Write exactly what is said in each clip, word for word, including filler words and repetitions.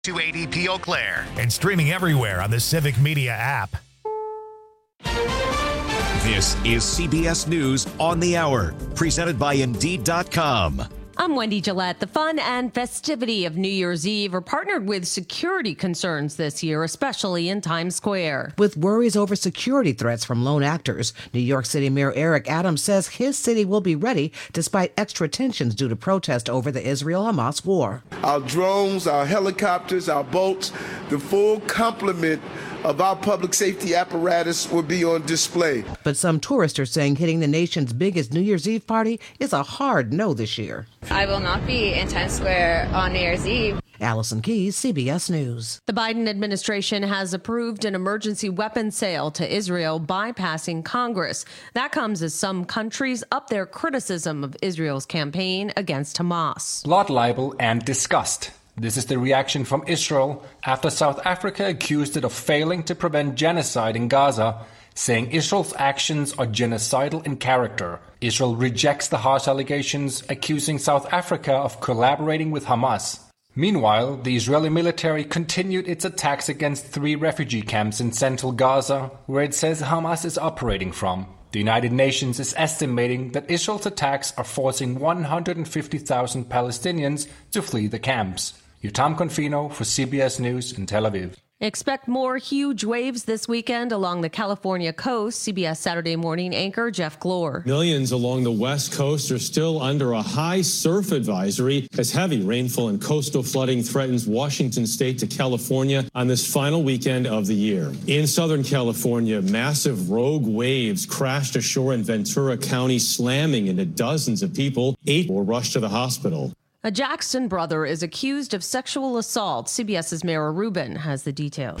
two eighty P Eau Claire. And streaming everywhere on the Civic Media app. This is C B S News on the Hour, presented by Indeed dot com. I'm Wendy Gillette. The fun and festivity of New Year's Eve are partnered with security concerns this year, especially in Times Square. With worries over security threats from lone actors, New York City Mayor Eric Adams says his city will be ready despite extra tensions due to protest over the Israel-Hamas war. Our drones, our helicopters, our boats, the full complement of our public safety apparatus will be on display. But some tourists are saying hitting the nation's biggest New Year's Eve party is a hard no this year. I will not be in Times Square on New Year's Eve. Allison Keyes, C B S News. The Biden administration has approved an emergency weapons sale to Israel, bypassing Congress. That comes as some countries up their criticism of Israel's campaign against Hamas. Blood libel and disgust. This is the reaction from Israel after South Africa accused it of failing to prevent genocide in Gaza, saying Israel's actions are genocidal in character. Israel rejects the harsh allegations, accusing South Africa of collaborating with Hamas. Meanwhile, the Israeli military continued its attacks against three refugee camps in central Gaza, where it says Hamas is operating from. The United Nations is estimating that Israel's attacks are forcing one hundred fifty thousand Palestinians to flee the camps. Yotam Confino for C B S News in Tel Aviv. Expect more huge waves this weekend along the California coast. C B S Saturday Morning anchor Jeff Glor. Millions along the west coast are still under a high surf advisory as heavy rainfall and coastal flooding threatens Washington state to California on this final weekend of the year. In Southern California, massive rogue waves crashed ashore in Ventura County, slamming into dozens of people. Eight were rushed to the hospital. A Jackson brother is accused of sexual assault. CBS's Mara Rubin has the details.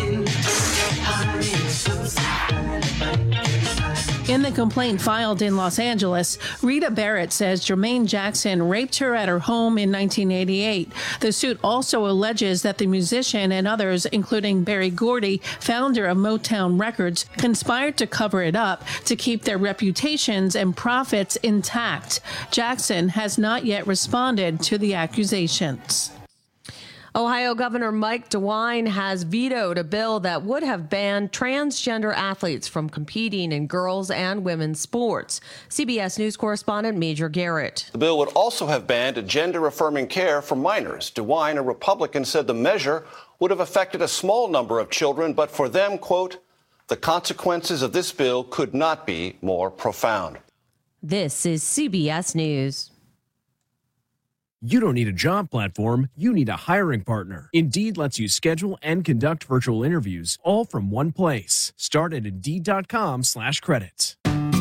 In the complaint filed in Los Angeles, Rita Barrett says Jermaine Jackson raped her at her home in nineteen eighty-eight. The suit also alleges that the musician and others, including Berry Gordy, founder of Motown Records, conspired to cover it up to keep their reputations and profits intact. Jackson has not yet responded to the accusations. Ohio Governor Mike DeWine has vetoed a bill that would have banned transgender athletes from competing in girls' and women's sports. C B S News correspondent Major Garrett. The bill would also have banned gender-affirming care for minors. DeWine, a Republican, said the measure would have affected a small number of children, but for them, quote, the consequences of this bill could not be more profound. This is C B S News. You don't need a job platform, you need a hiring partner. Indeed lets you schedule and conduct virtual interviews all from one place. Start at Indeed.com slash credits.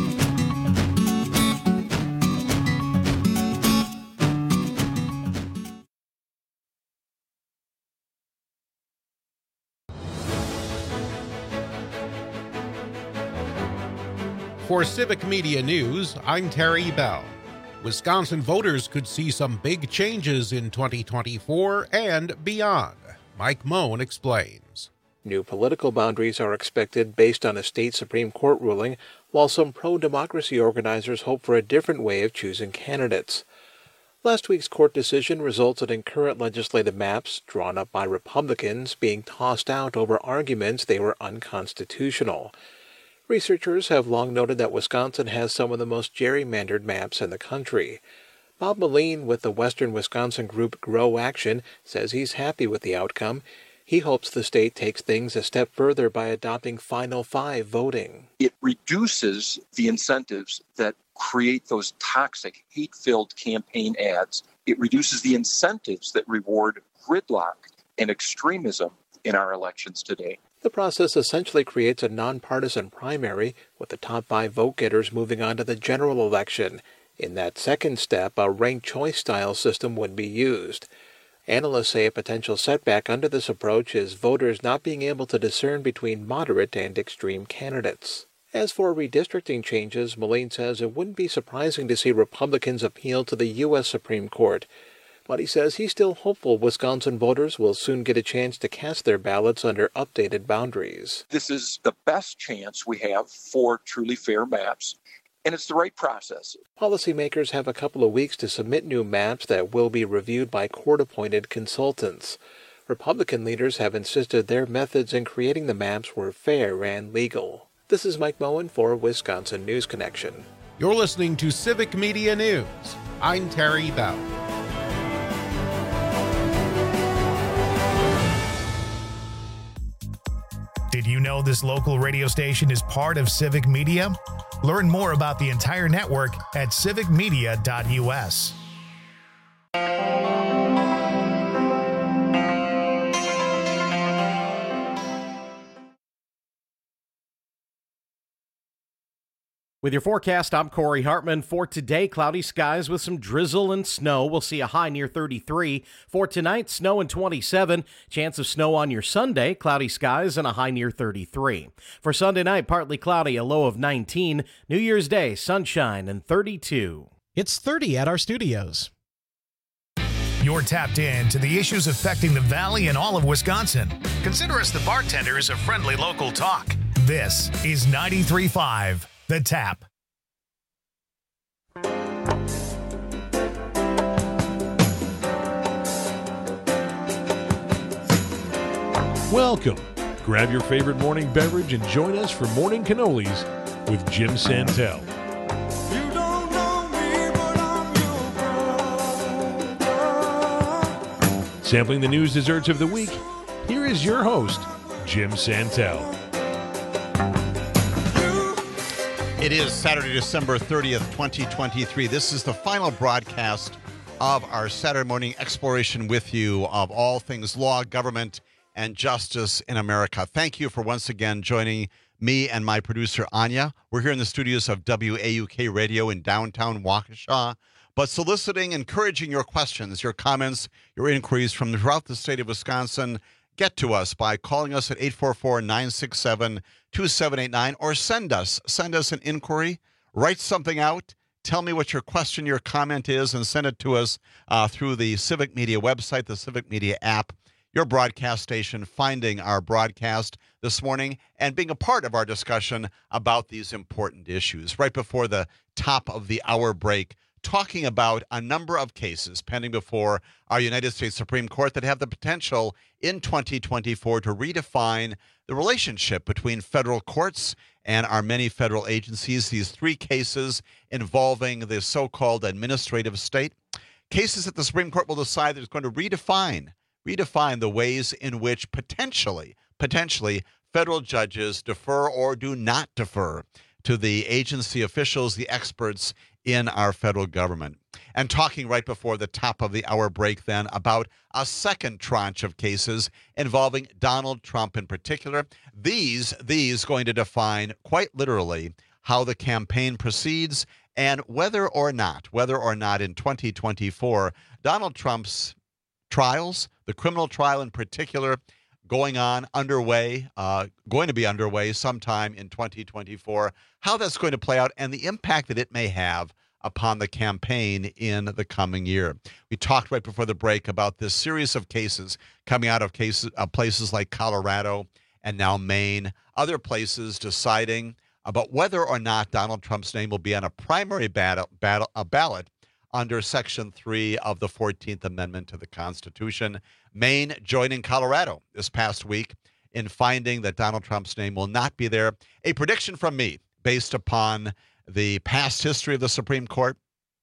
For Civic Media News, I'm Terry Bell. Wisconsin voters could see some big changes in twenty twenty-four and beyond. Mike Moen explains. New political boundaries are expected based on a state Supreme Court ruling, while some pro-democracy organizers hope for a different way of choosing candidates. Last week's court decision resulted in current legislative maps, drawn up by Republicans, being tossed out over arguments they were unconstitutional. Researchers have long noted that Wisconsin has some of the most gerrymandered maps in the country. Bob Moline with the Western Wisconsin group Grow Action says he's happy with the outcome. He hopes the state takes things a step further by adopting Final Five voting. It reduces the incentives that create those toxic, hate-filled campaign ads. It reduces the incentives that reward gridlock and extremism in our elections today. The process essentially creates a nonpartisan primary, with the top five vote-getters moving on to the general election. In that second step, a ranked choice-style system would be used. Analysts say a potential setback under this approach is voters not being able to discern between moderate and extreme candidates. As for redistricting changes, Moline says it wouldn't be surprising to see Republicans appeal to the U S Supreme Court. But he says he's still hopeful Wisconsin voters will soon get a chance to cast their ballots under updated boundaries. This is the best chance we have for truly fair maps, and it's the right process. Policymakers have a couple of weeks to submit new maps that will be reviewed by court-appointed consultants. Republican leaders have insisted their methods in creating the maps were fair and legal. This is Mike Moen for Wisconsin News Connection. You're listening to Civic Media News. I'm Terry Bell. Did you know this local radio station is part of Civic Media? Learn more about the entire network at civic media dot u s. With your forecast, I'm Corey Hartman. For today, cloudy skies with some drizzle and snow. We'll see a high near thirty-three. For tonight, snow and twenty-seven. Chance of snow on your Sunday, cloudy skies and a high near thirty-three. For Sunday night, partly cloudy, a low of nineteen. New Year's Day, sunshine and thirty-two. It's thirty at our studios. You're tapped in to the issues affecting the Valley and all of Wisconsin. Consider us the bartenders of friendly local talk. This is ninety-three point five. The Tap. Welcome. Grab your favorite morning beverage and join us for Morning Cannolis with Jim Santel. You don't know me, but I'm your brother. Sampling the news desserts of the week, here is your host, Jim Santel. It is Saturday, December thirtieth, twenty twenty-three. This is the final broadcast of our Saturday morning exploration with you of all things law, government, and justice in America. Thank you for once again joining me and my producer, Anya. We're here in the studios of W A U K Radio in downtown Waukesha, but soliciting, encouraging your questions, your comments, your inquiries from throughout the state of Wisconsin. Get to us by calling us at eight four four, nine six seven, two seven eight nine or send us, send us an inquiry, write something out, tell me what your question, your comment is, and send it to us uh, through the Civic Media website, the Civic Media app, your broadcast station, finding our broadcast this morning and being a part of our discussion about these important issues. Right before the top of the hour break, talking about a number of cases pending before our United States Supreme Court that have the potential in twenty twenty-four to redefine the relationship between federal courts and our many federal agencies. These three cases involving the so-called administrative state. Cases that the Supreme Court will decide that is going to redefine, redefine the ways in which potentially, potentially federal judges defer or do not defer to the agency officials, the experts in our federal government. And talking right before the top of the hour break then about a second tranche of cases involving Donald Trump in particular. These, these going to define quite literally how the campaign proceeds and whether or not, whether or not in twenty twenty-four, Donald Trump's trials, the criminal trial in particular, going on, underway, uh, going to be underway sometime in twenty twenty-four, how that's going to play out and the impact that it may have upon the campaign in the coming year. We talked right before the break about this series of cases coming out of cases, uh, places like Colorado and now Maine, other places deciding about whether or not Donald Trump's name will be on a primary battle, battle, a ballot under Section three of the fourteenth Amendment to the Constitution. Maine joining Colorado this past week in finding that Donald Trump's name will not be there. A prediction from me based upon the past history of the Supreme Court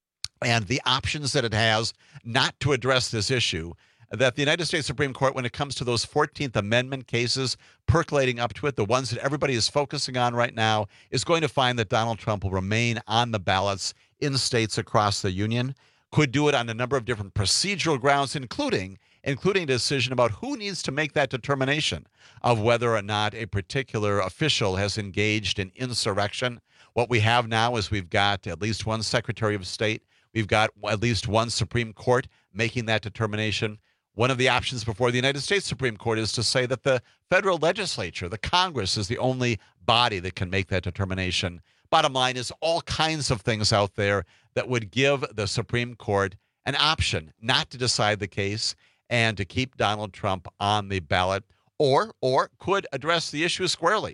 and the options that it has not to address this issue, that the United States Supreme Court, when it comes to those fourteenth Amendment cases percolating up to it, the ones that everybody is focusing on right now, is going to find that Donald Trump will remain on the ballots in states across the union, could do it on a number of different procedural grounds, including including a decision about who needs to make that determination of whether or not a particular official has engaged in insurrection. What we have now is we've got at least one Secretary of State. We've got at least one Supreme Court making that determination. One of the options before the United States Supreme Court is to say that the federal legislature, the Congress, is the only body that can make that determination. Bottom line is all kinds of things out there that would give the Supreme Court an option not to decide the case and to keep Donald Trump on the ballot, or or could address the issue squarely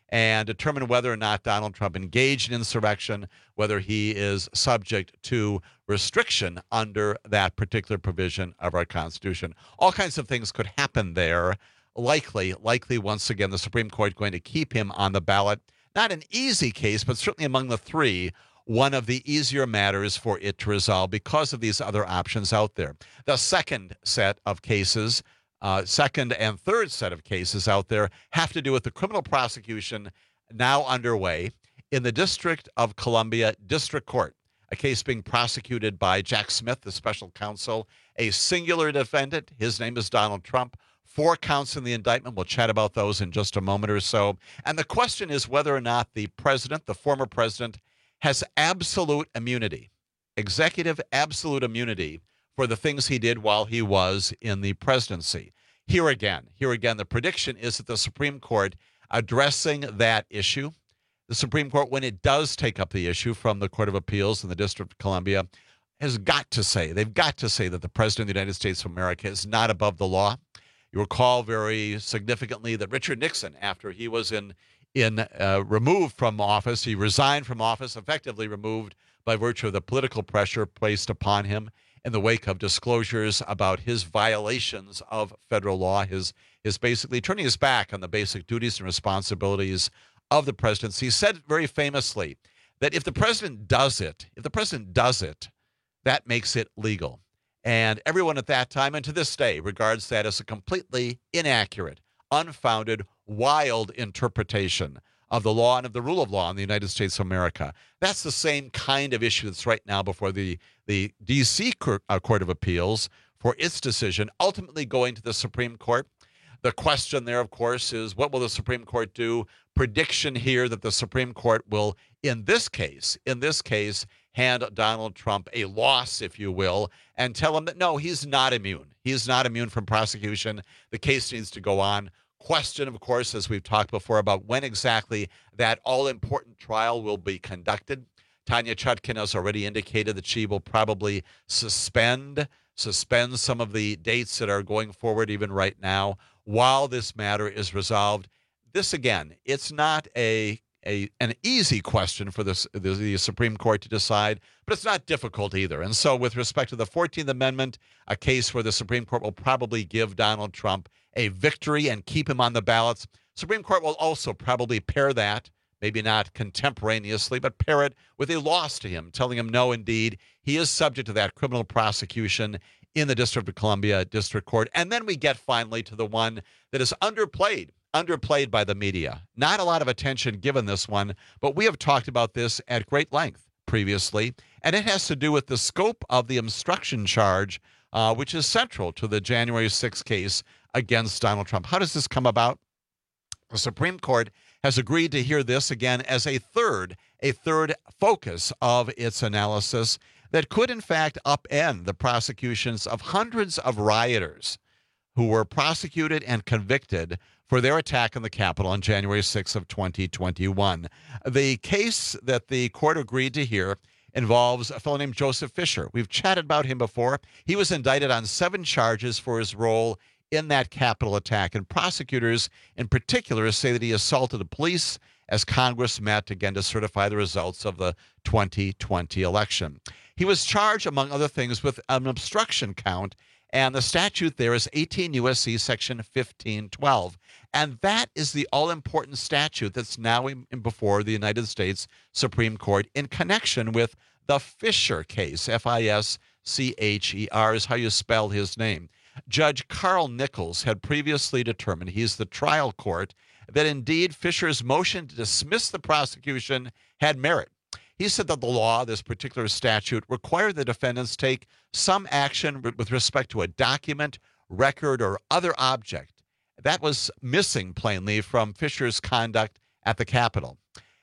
and determine whether or not Donald Trump engaged in insurrection, whether he is subject to restriction under that particular provision of our Constitution. All kinds of things could happen there. Likely, likely, once again, the Supreme Court going to keep him on the ballot. Not an easy case, but certainly among the three, one of the easier matters for it to resolve because of these other options out there. The second set of cases, uh, second and third set of cases out there have to do with the criminal prosecution now underway in the District of Columbia District Court, a case being prosecuted by Jack Smith, the special counsel, a singular defendant. His name is Donald Trump. Four counts in the indictment. We'll chat about those in just a moment or so. And the question is whether or not the president, the former president, has absolute immunity, executive absolute immunity for the things he did while he was in the presidency. Here again, here again, the prediction is that the Supreme Court addressing that issue, the Supreme Court, when it does take up the issue from the Court of Appeals in the District of Columbia, has got to say, they've got to say that the President of the United States of America is not above the law. You recall very significantly that Richard Nixon, after he was in in uh, removed from office, he resigned from office, effectively removed by virtue of the political pressure placed upon him in the wake of disclosures about his violations of federal law, his his basically turning his back on the basic duties and responsibilities of the presidency. He said very famously that if the president does it, if the president does it, that makes it legal. And everyone at that time and to this day regards that as a completely inaccurate, unfounded, wild interpretation of the law and of the rule of law in the United States of America. That's the same kind of issue that's right now before the, the D C Court of Appeals for its decision, ultimately going to the Supreme Court. The question there, of course, is what will the Supreme Court do? Prediction here that the Supreme Court will, in this case, in this case, hand Donald Trump a loss, if you will, and tell him that, no, he's not immune. He's not immune from prosecution. The case needs to go on. Question, of course, as we've talked before, about when exactly that all-important trial will be conducted. Tanya Chutkan has already indicated that she will probably suspend, suspend some of the dates that are going forward even right now while this matter is resolved. This, again, it's not a A, an easy question for this, the, the Supreme Court to decide, but it's not difficult either. And so with respect to the fourteenth Amendment, a case where the Supreme Court will probably give Donald Trump a victory and keep him on the ballots, Supreme Court will also probably pair that, maybe not contemporaneously, but pair it with a loss to him, telling him, no, indeed, he is subject to that criminal prosecution in the District of Columbia District Court. And then we get finally to the one that is underplayed. underplayed by the media. Not a lot of attention given this one, but we have talked about this at great length previously, and it has to do with the scope of the obstruction charge, uh, which is central to the January sixth case against Donald Trump. How does this come about? The Supreme Court has agreed to hear this again as a third, a third focus of its analysis that could, in fact, upend the prosecutions of hundreds of rioters who were prosecuted and convicted for their attack on the Capitol on January sixth of twenty twenty-one. The case that the court agreed to hear involves a fellow named Joseph Fisher. We've chatted about him before. He was indicted on seven charges for his role in that Capitol attack, and prosecutors in particular say that he assaulted the police as Congress met again to certify the results of the twenty twenty election. He was charged, among other things, with an obstruction count, and the statute there is eighteen U S C section fifteen twelve. And that is the all-important statute that's now in, in before the United States Supreme Court in connection with the Fisher case. F I S C H E R is how you spell his name. Judge Carl Nichols had previously determined, he's the trial court, that indeed Fisher's motion to dismiss the prosecution had merit. He said that the law, this particular statute, required the defendants take some action with respect to a document, record, or other object. That was missing plainly from Fisher's conduct at the Capitol.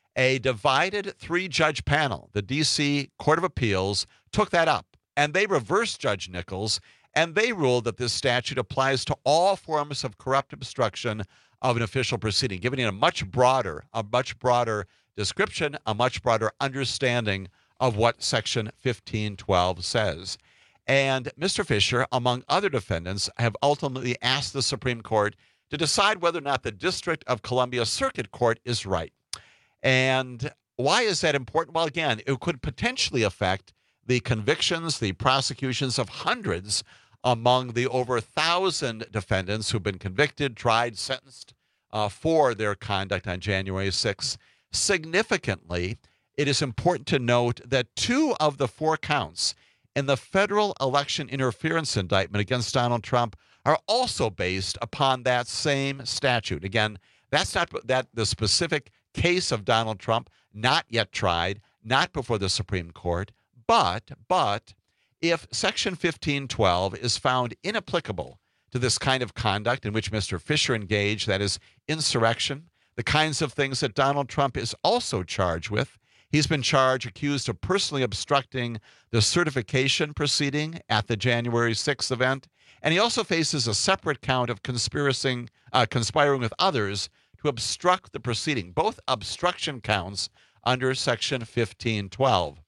A divided three-judge panel, the D C Court of Appeals, took that up, and they reversed Judge Nichols, and they ruled that this statute applies to all forms of corrupt obstruction of an official proceeding, giving it a much broader, a much broader description, a much broader understanding of what Section fifteen twelve says. And Mister Fisher, among other defendants, have ultimately asked the Supreme Court to decide whether or not the District of Columbia Circuit Court is right. And why is that important? Well, again, it could potentially affect the convictions, the prosecutions of hundreds among the over a thousand defendants who've been convicted, tried, sentenced uh, for their conduct on January sixth. Significantly, it is important to note that two of the four counts in the federal election interference indictment against Donald Trump are also based upon that same statute. Again, that's not that the specific case of Donald Trump, not yet tried, not before the Supreme Court, but but if Section fifteen twelve is found inapplicable to this kind of conduct in which Mister Fisher engaged, that is insurrection, the kinds of things that Donald Trump is also charged with. He's been charged, accused of personally obstructing the certification proceeding at the January sixth event. And he also faces a separate count of conspiring, uh, conspiring with others to obstruct the proceeding, both obstruction counts under Section fifteen twelve.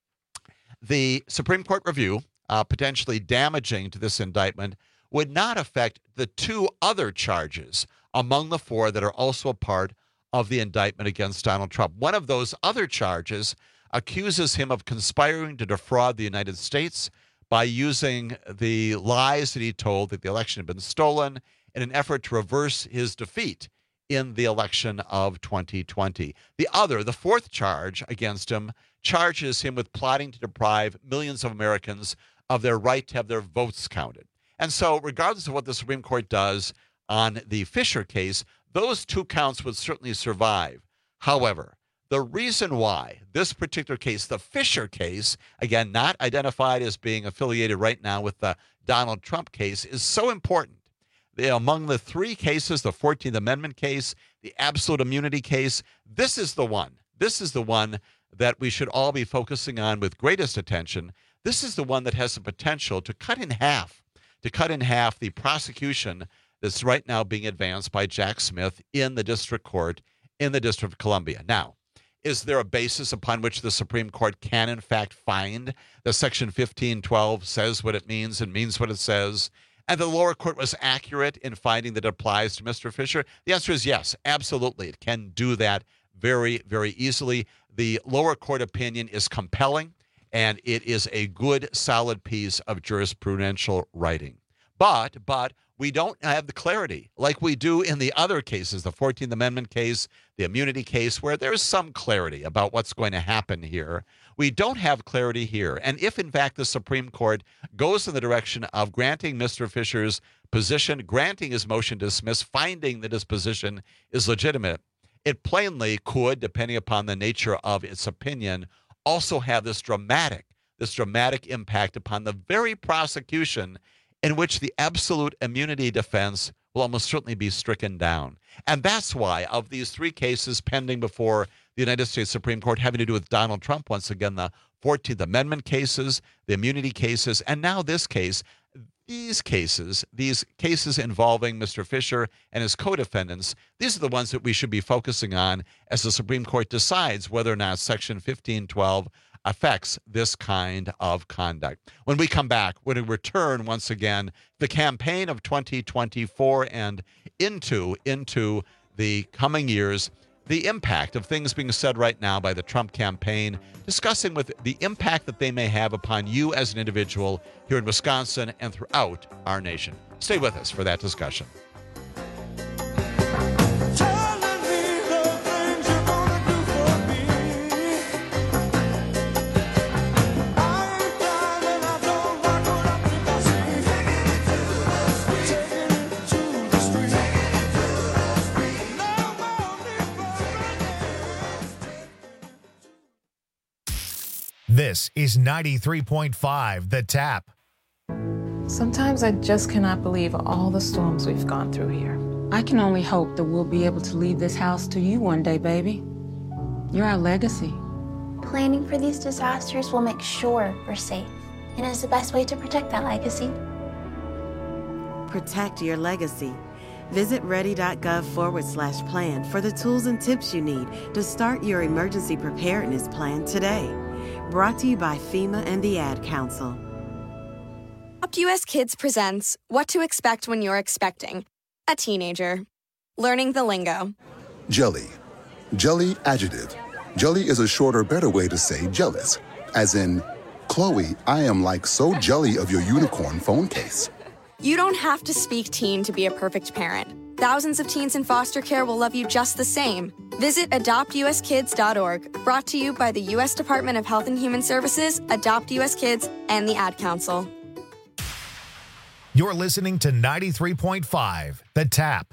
The Supreme Court review, uh, potentially damaging to this indictment, would not affect the two other charges among the four that are also a part of the indictment against Donald Trump. One of those other charges accuses him of conspiring to defraud the United States by using the lies that he told that the election had been stolen in an effort to reverse his defeat in the election of twenty twenty. The other, the fourth charge against him, charges him with plotting to deprive millions of Americans of their right to have their votes counted. And so, regardless of what the Supreme Court does on the Fisher case, those two counts would certainly survive. However, the reason why this particular case, the Fisher case, again, not identified as being affiliated right now with the Donald Trump case, is so important. The, among the three cases, the fourteenth Amendment case, the absolute immunity case, this is the one. This is the one that we should all be focusing on with greatest attention. This is the one that has the potential to cut in half, to cut in half the prosecution that's right now being advanced by Jack Smith in the district court in the District of Columbia. Now, is there a basis upon which the Supreme Court can, in fact, find that Section fifteen twelve says what it means and means what it says, and the lower court was accurate in finding that it applies to Mister Fisher? The answer is yes, absolutely. It can do that very, very easily. The lower court opinion is compelling, and it is a good, solid piece of jurisprudential writing. But, but, we don't have the clarity like we do in the other cases, the fourteenth Amendment case, the immunity case, where there's some clarity about what's going to happen here. We don't have clarity here. And if, in fact, the Supreme Court goes in the direction of granting Mister Fisher's position, granting his motion to dismiss, finding that his position is legitimate, it plainly could, depending upon the nature of its opinion, also have this dramatic, this dramatic impact upon the very prosecution in which the absolute immunity defense will almost certainly be stricken down. And that's why, of these three cases pending before the United States Supreme Court having to do with Donald Trump, once again, the fourteenth Amendment cases, the immunity cases, and now this case, these cases, these cases involving Mister Fisher and his co-defendants, these are the ones that we should be focusing on as the Supreme Court decides whether or not Section fifteen twelve affects this kind of conduct. When we come back, when we return once again, the campaign of twenty twenty-four and into, into the coming years, the impact of things being said right now by the Trump campaign, discussing with the impact that they may have upon you as an individual here in Wisconsin and throughout our nation. Stay with us for that discussion. This is ninety-three point five The Tap. Sometimes I just cannot believe all the storms we've gone through here. I can only hope that we'll be able to leave this house to you one day, baby. You're our legacy. Planning for these disasters will make sure we're safe, and is the best way to protect that legacy. Protect your legacy. Visit ready.gov forward slash plan for the tools and tips you need to start your emergency preparedness plan today. Brought to you by FEMA and the Ad Council. U S Kids presents What to Expect When You're Expecting, a teenager. Learning the lingo. Jelly. Jelly adjective. Jelly is a shorter, better way to say jealous. As in, Chloe, I am like so jelly of your unicorn phone case. You don't have to speak teen to be a perfect parent. Thousands of teens in foster care will love you just the same. Visit adopt u s kids dot org, brought to you by the U S Department of Health and Human Services, Adopt U S Kids, and the Ad Council. You're listening to ninety-three point five, The Tap.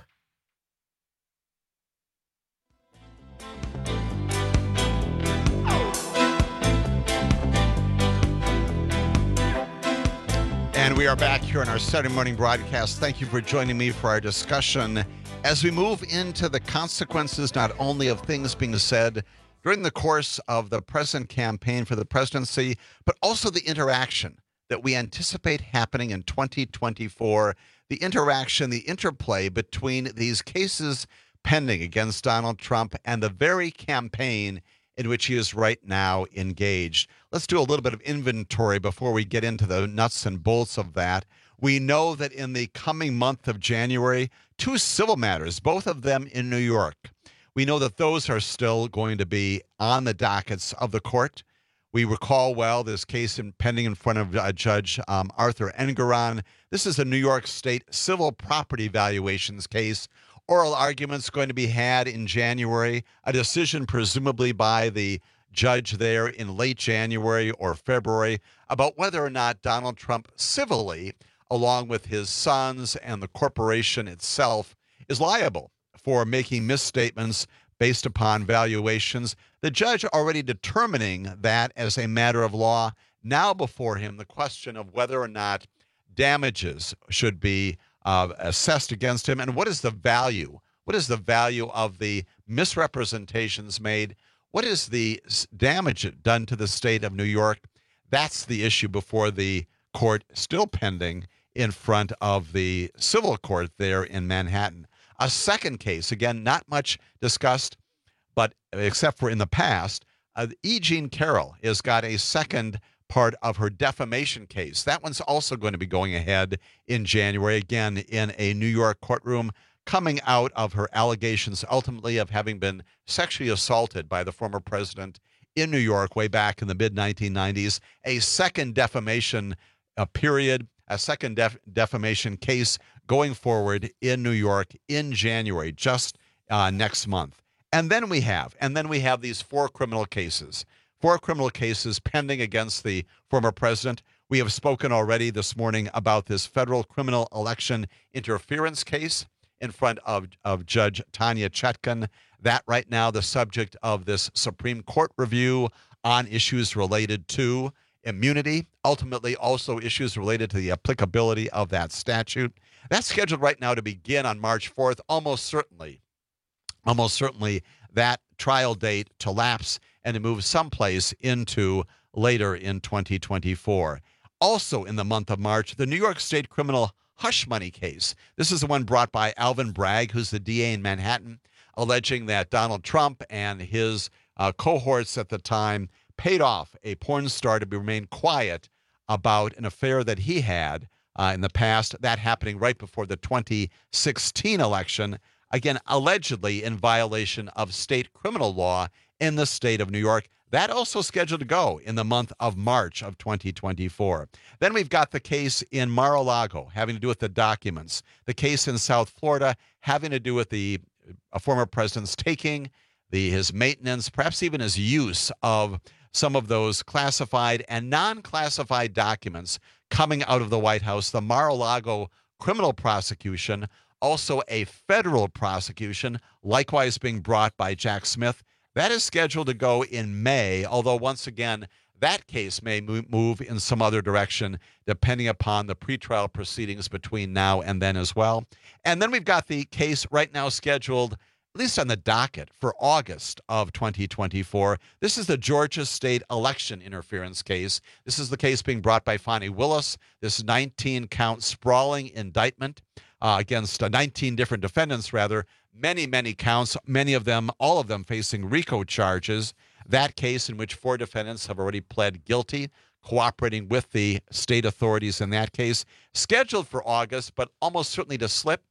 And we are back here on our Saturday morning broadcast. Thank you for joining me for our discussion as we move into the consequences not only of things being said during the course of the present campaign for the presidency, but also the interaction that we anticipate happening in twenty twenty-four, the interaction, the interplay between these cases pending against Donald Trump and the very campaign in which he is right now engaged. Let's do a little bit of inventory before we get into the nuts and bolts of that. We know that in the coming month of January, two civil matters, both of them in New York. We know that those are still going to be on the dockets of the court. We recall well this case in, pending in front of uh, Judge um, Arthur Engoron. This is a New York State civil property valuations case. Oral arguments going to be had in January, a decision presumably by the judge there in late January or February about whether or not Donald Trump civilly, along with his sons and the corporation itself, is liable for making misstatements based upon valuations. The judge already determining that as a matter of law. Now before him, the question of whether or not damages should be Uh, assessed against him, and what is the value? What is the value of the misrepresentations made? What is the damage done to the state of New York? That's the issue before the court, still pending in front of the civil court there in Manhattan. A second case, again, not much discussed, but except for in the past, uh, E. Jean Carroll has got a second part of her defamation case. That one's also going to be going ahead in January, again, in a New York courtroom, coming out of her allegations ultimately of having been sexually assaulted by the former president in New York way back in the mid nineteen nineties. A second defamation uh, period, a second def- defamation case going forward in New York in January, just uh, next month. And then we have, and then we have these four criminal cases. Four criminal cases pending against the former president. We have spoken already this morning about this federal criminal election interference case in front of, of Judge Tanya Chutkan. That right now the subject of this Supreme Court review on issues related to immunity, ultimately also issues related to the applicability of that statute. That's scheduled right now to begin on March fourth, almost certainly, almost certainly that trial date to lapse and to move someplace into later in twenty twenty-four. Also in the month of March, the New York State criminal hush money case. This is the one brought by Alvin Bragg, who's the D A in Manhattan, alleging that Donald Trump and his uh, cohorts at the time paid off a porn star to remain quiet about an affair that he had uh, in the past, that happening right before the twenty sixteen election, again, allegedly in violation of state criminal law in the state of New York. That also scheduled to go in the month of March of twenty twenty-four. Then we've got the case in Mar-a-Lago having to do with the documents. The case in South Florida having to do with the uh, former president's taking, the his maintenance, perhaps even his use of some of those classified and non-classified documents coming out of the White House. The Mar-a-Lago criminal prosecution, also a federal prosecution, likewise being brought by Jack Smith. That is scheduled to go in May, although once again, that case may move in some other direction depending upon the pretrial proceedings between now and then as well. And then we've got the case right now scheduled, at least on the docket, for August of twenty twenty-four. This is the Georgia state election interference case. This is the case being brought by Fani Willis, this nineteen-count sprawling indictment uh, against uh, nineteen different defendants, rather, many, many counts, many of them, all of them facing RICO charges. That case in which four defendants have already pled guilty, cooperating with the state authorities in that case, scheduled for August, but almost certainly to slip.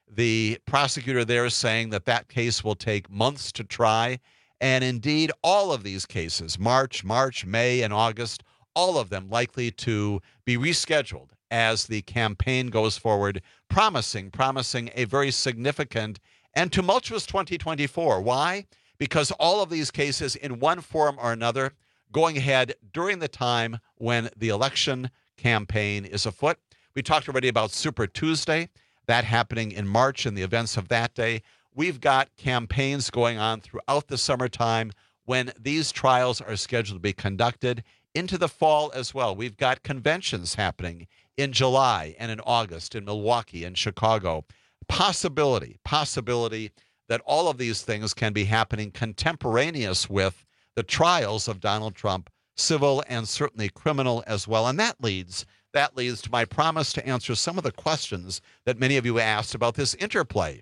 The prosecutor there is saying that that case will take months to try. And indeed, all of these cases, March, March, May, and August, all of them likely to be rescheduled as the campaign goes forward, promising, promising a very significant and tumultuous twenty twenty-four. Why? Because all of these cases, in one form or another, going ahead during the time when the election campaign is afoot. We talked already about Super Tuesday, that happening in March and the events of that day. We've got campaigns going on throughout the summertime when these trials are scheduled to be conducted, into the fall as well. We've got conventions happening in July and in August in Milwaukee and Chicago. Possibility, possibility that all of these things can be happening contemporaneous with the trials of Donald Trump, civil and certainly criminal as well. And that leads, that leads to my promise to answer some of the questions that many of you asked about this interplay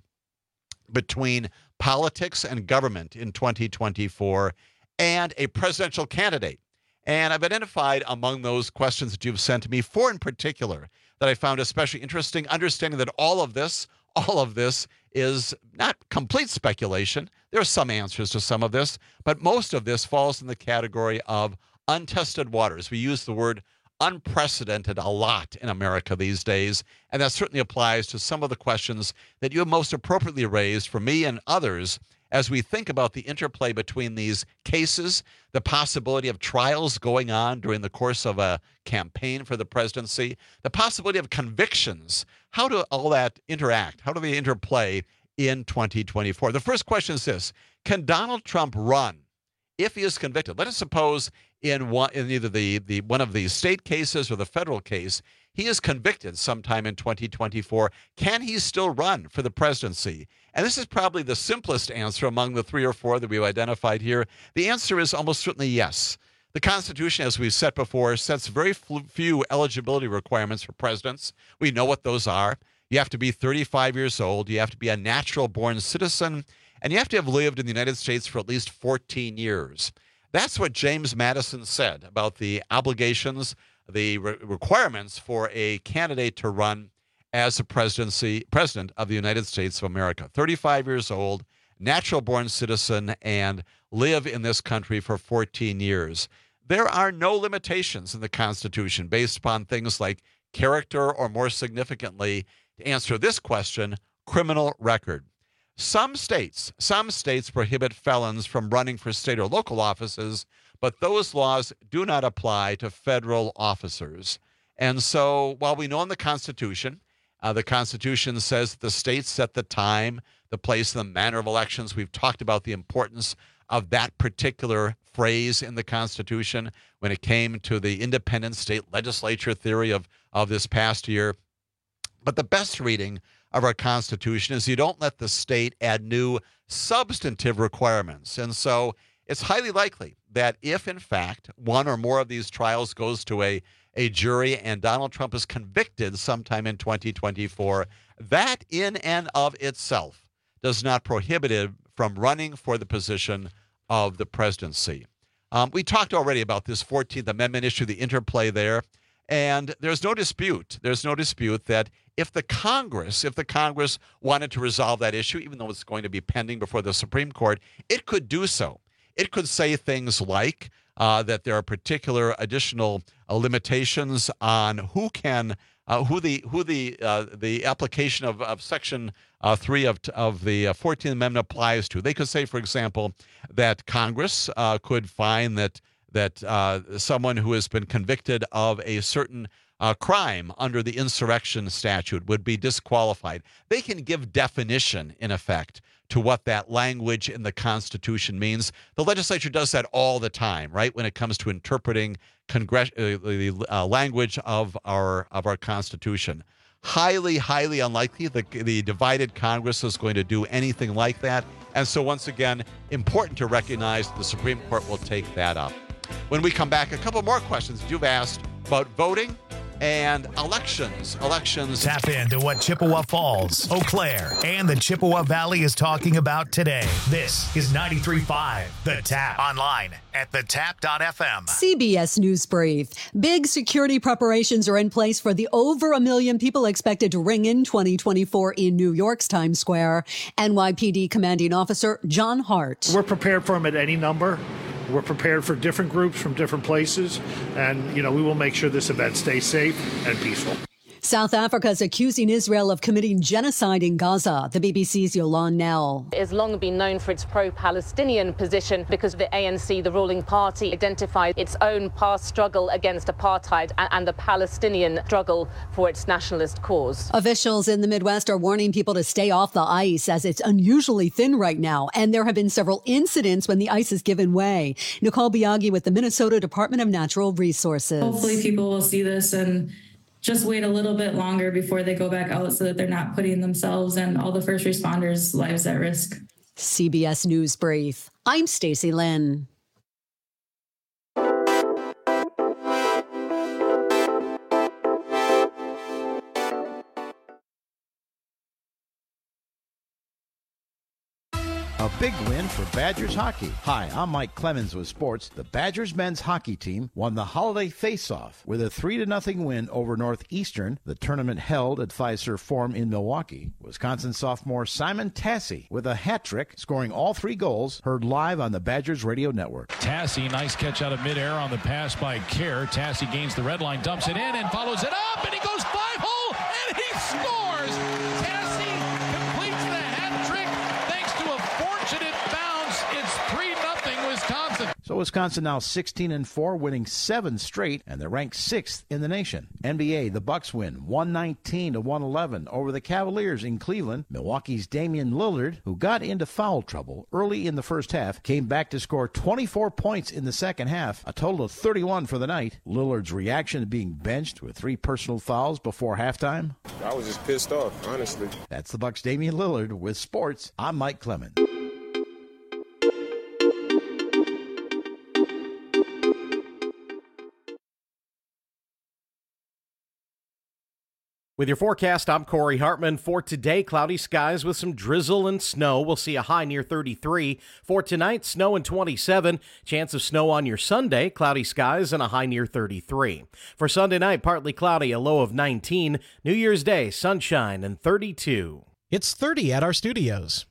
between politics and government in twenty twenty-four and a presidential candidate. And I've identified among those questions that you've sent to me four in particular that I found especially interesting, understanding that all of this, all of this is not complete speculation. There are some answers to some of this, but most of this falls in the category of untested waters. We use the word unprecedented a lot in America these days, and that certainly applies to some of the questions that you have most appropriately raised for me and others as we think about the interplay between these cases, the possibility of trials going on during the course of a campaign for the presidency, the possibility of convictions. How do all that interact? How do they interplay in twenty twenty-four? The first question is this: can Donald Trump run if he is convicted? Let us suppose in one, in either the, the one of the state cases or the federal case, he is convicted sometime in twenty twenty-four. Can he still run for the presidency? And this is probably the simplest answer among the three or four that we've identified here. The answer is almost certainly yes. The Constitution, as we've said before, sets very few eligibility requirements for presidents. We know what those are. You have to be thirty-five years old. You have to be a natural-born citizen. And you have to have lived in the United States for at least fourteen years. That's what James Madison said about the obligations, the re- requirements for a candidate to run as a presidency president of the United States of America. thirty-five years old, natural-born citizen, and live in this country for fourteen years. There are no limitations in the Constitution based upon things like character or, more significantly, to answer this question, criminal record. Some states, some states prohibit felons from running for state or local offices, but those laws do not apply to federal officers. And so while we know in the Constitution, uh, the Constitution says that the states set the time, the place, and the manner of elections. We've talked about the importance of that particular phrase in the Constitution when it came to the independent state legislature theory of, of this past year. But the best reading of our Constitution is you don't let the state add new substantive requirements. And so it's highly likely that if, in fact, one or more of these trials goes to a, a jury and Donald Trump is convicted sometime in twenty twenty-four, that in and of itself does not prohibit him from running for the position of the presidency. Um, we talked already about this fourteenth Amendment issue, the interplay there. And there's no dispute, there's no dispute that if the Congress, if the Congress wanted to resolve that issue, even though it's going to be pending before the Supreme Court, it could do so. It could say things like uh, that there are particular additional uh, limitations on who can, uh, who the who the uh, the application of, of Section uh, three of of the uh, fourteenth Amendment applies to. They could say, for example, that Congress uh, could find that. that uh, someone who has been convicted of a certain uh, crime under the insurrection statute would be disqualified. They can give definition, in effect, to what that language in the Constitution means. The legislature does that all the time, right, when it comes to interpreting congress- uh, the uh, language of our of our Constitution. Highly, highly unlikely the, the divided Congress is going to do anything like that. And so, once again, important to recognize the Supreme Court will take that up. When we come back, a couple more questions that you've asked about voting and elections. Elections. Tap into what Chippewa Falls, Eau Claire, and the Chippewa Valley is talking about today. This is ninety-three point five The Tap. Online at the tap dot f m. C B S News Brief. Big security preparations are in place for the over a million people expected to ring in twenty twenty-four in New York's Times Square. N Y P D Commanding Officer John Hart. We're prepared for them at any number. We're prepared for different groups from different places. And, you know, we will make sure this event stays safe and peaceful. South Africa is accusing Israel of committing genocide in Gaza. The B B C's Yolande Nell. It has long been known for its pro-Palestinian position because the A N C, the ruling party, identified its own past struggle against apartheid and, and the Palestinian struggle for its nationalist cause. Officials in the Midwest are warning people to stay off the ice as it's unusually thin right now. And there have been several incidents when the ice has given way. Nicole Biaggi with the Minnesota Department of Natural Resources. Hopefully people will see this and just wait a little bit longer before they go back out so that they're not putting themselves and all the first responders' lives at risk. C B S News Brief. I'm Stacey Lynn. A big win for Badgers hockey. Hi, I'm Mike Clemens with sports. The Badgers men's hockey team won the holiday face-off with a three to nothing win over Northeastern. The tournament held at Fiserv Forum in Milwaukee. Wisconsin sophomore Simon Tassi with a hat trick, scoring all three goals, heard live on the Badgers radio network. Tassi, nice catch out of midair on the pass by Kerr. Tassi gains the red line, dumps it in, and follows it up, and he goes five hole, and he scores! Tassi completes the hat trick thanks to a fortunate bounce. It's three nothing Wisconsin. So Wisconsin now sixteen and four, winning seven straight, and they're ranked sixth in the nation. N B A, the Bucks win one nineteen to one eleven over the Cavaliers in Cleveland. Milwaukee's Damian Lillard, who got into foul trouble early in the first half, came back to score twenty-four points in the second half, a total of thirty-one for the night. Lillard's reaction to being benched with three personal fouls before halftime. I was just pissed off, honestly. That's the Bucks' Damian Lillard with sports. I'm Mike Clemens. With your forecast, I'm Corey Hartman. For today, cloudy skies with some drizzle and snow. We'll see a high near thirty-three. For tonight, snow and twenty-seven. Chance of snow on your Sunday, cloudy skies and a high near thirty-three. For Sunday night, partly cloudy, a low of nineteen. New Year's Day, sunshine and thirty-two. It's thirty at our studios.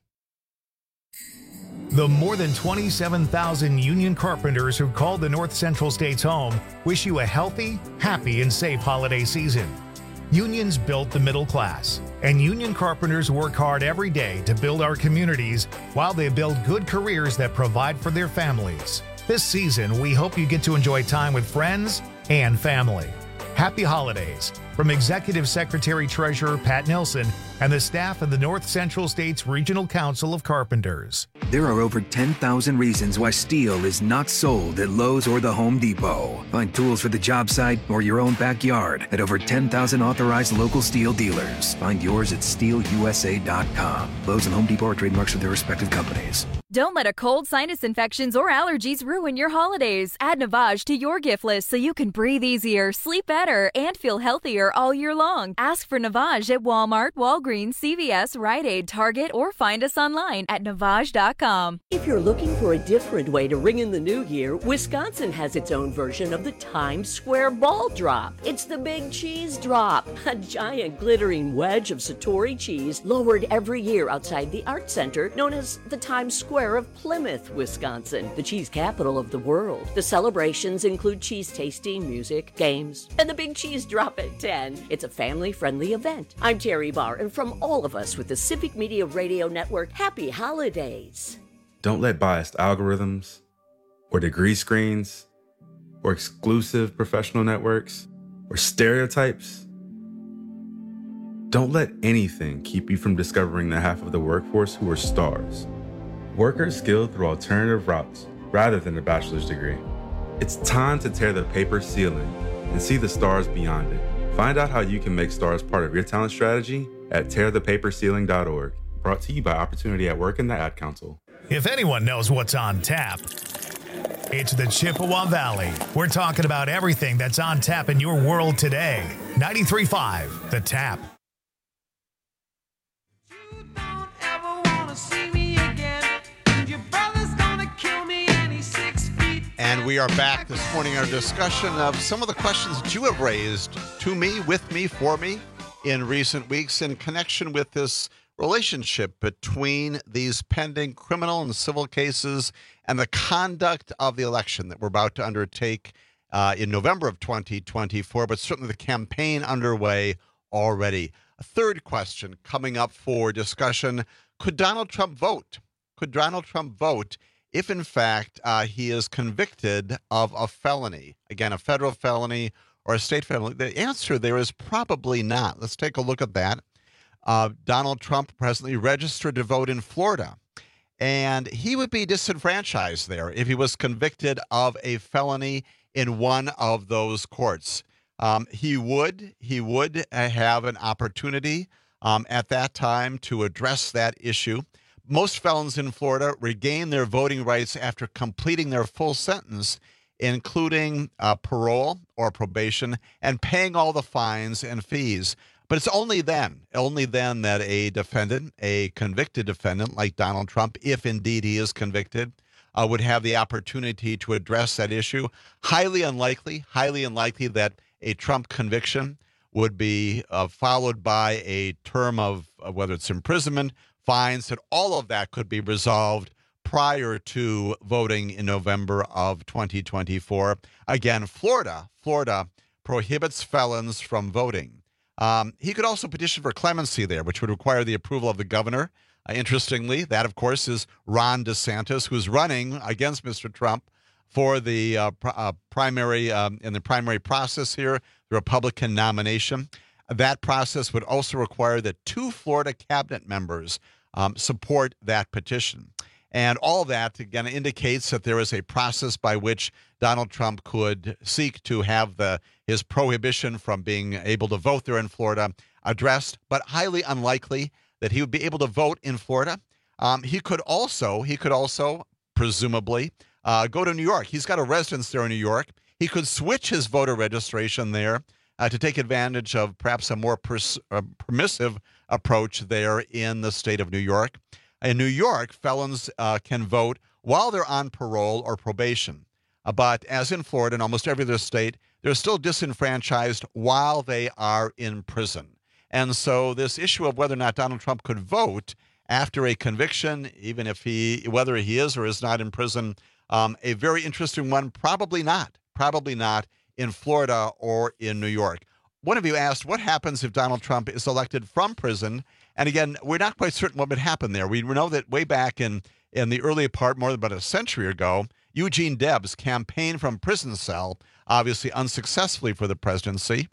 The more than twenty-seven thousand union carpenters who called the North Central States home wish you a healthy, happy, and safe holiday season. Unions built the middle class, and union carpenters work hard every day to build our communities while they build good careers that provide for their families. This season, we hope you get to enjoy time with friends and family. Happy holidays from Executive Secretary Treasurer Pat Nelson and the staff of the North Central States Regional Council of Carpenters. There are over ten thousand reasons why steel is not sold at Lowe's or the Home Depot. Find tools for the job site or your own backyard at over ten thousand authorized local steel dealers. Find yours at steel u s a dot com. Lowe's and Home Depot are trademarks of their respective companies. Don't let a cold, sinus infections, or allergies ruin your holidays. Add Navage to your gift list so you can breathe easier, sleep better, and feel healthier all year long. Ask for Navage at Walmart, Walgreens, C V S, Rite Aid, Target, or find us online at navage dot com. If you're looking for a different way to ring in the new year, Wisconsin has its own version of the Times Square Ball Drop. It's the Big Cheese Drop, a giant glittering wedge of Satori cheese lowered every year outside the Art Center, known as the Times Square of Plymouth, Wisconsin, the cheese capital of the world. The celebrations include cheese tasting, music, games, and the Big Cheese Drop at ten. It's a family-friendly event. I'm Terry Barr, and from all of us with the Civic Media Radio Network, happy holidays. Don't let biased algorithms, or degree screens, or exclusive professional networks, or stereotypes, don't let anything keep you from discovering the half of the workforce who are stars. Workers skilled through alternative routes rather than a bachelor's degree. It's time to tear the paper ceiling and see the stars beyond it. Find out how you can make stars part of your talent strategy at tear the paper ceiling dot org. Brought to you by Opportunity at Work and the Ad Council. If anyone knows what's on tap, it's the Chippewa Valley. We're talking about everything that's on tap in your world today. ninety-three point five The Tap. And we are back this morning in our discussion of some of the questions that you have raised to me, with me, for me in recent weeks in connection with this relationship between these pending criminal and civil cases and the conduct of the election that we're about to undertake uh, in November of twenty twenty-four, but certainly the campaign underway already. A third question coming up for discussion: could Donald Trump vote? Could Donald Trump vote if, in fact, uh, he is convicted of a felony? Again, a federal felony or a state felony? The answer there is probably not. Let's take a look at that. Uh, Donald Trump presently registered to vote in Florida, and he would be disenfranchised there if he was convicted of a felony in one of those courts. Um, he would he would have an opportunity um, at that time to address that issue. Most felons in Florida regain their voting rights after completing their full sentence, including uh, parole or probation, and paying all the fines and fees. But it's only then, only then that a defendant, a convicted defendant like Donald Trump, if indeed he is convicted, uh, would have the opportunity to address that issue. Highly unlikely, highly unlikely that a Trump conviction would be uh, followed by a term of uh, whether it's imprisonment, fines, that all of that could be resolved prior to voting in November of twenty twenty-four. Again, Florida, Florida prohibits felons from voting. Um, he could also petition for clemency there, which would require the approval of the governor. Uh, interestingly, that, of course, is Ron DeSantis, who's running against Mister Trump for the uh, pr- uh, primary um, in the primary process here, the Republican nomination. That process would also require that two Florida cabinet members um, support that petition. And all that, again, indicates that there is a process by which Donald Trump could seek to have the his prohibition from being able to vote there in Florida addressed, but highly unlikely that he would be able to vote in Florida. Um, he could also, he could also, presumably, uh, go to New York. He's got a residence there in New York. He could switch his voter registration there uh, to take advantage of perhaps a more pers- uh, permissive approach there in the state of New York. In New York, felons uh, can vote while they're on parole or probation. Uh, but as in Florida and almost every other state, they're still disenfranchised while they are in prison. And so this issue of whether or not Donald Trump could vote after a conviction, even if he, whether he is or is not in prison, um, a very interesting one, probably not, probably not in Florida or in New York. One of you asked, what happens if Donald Trump is elected from prison? And again, we're not quite certain what would happen there. We know that way back in, in the early part, more than about a century ago, Eugene Debs campaigned from prison cell, obviously unsuccessfully for the presidency.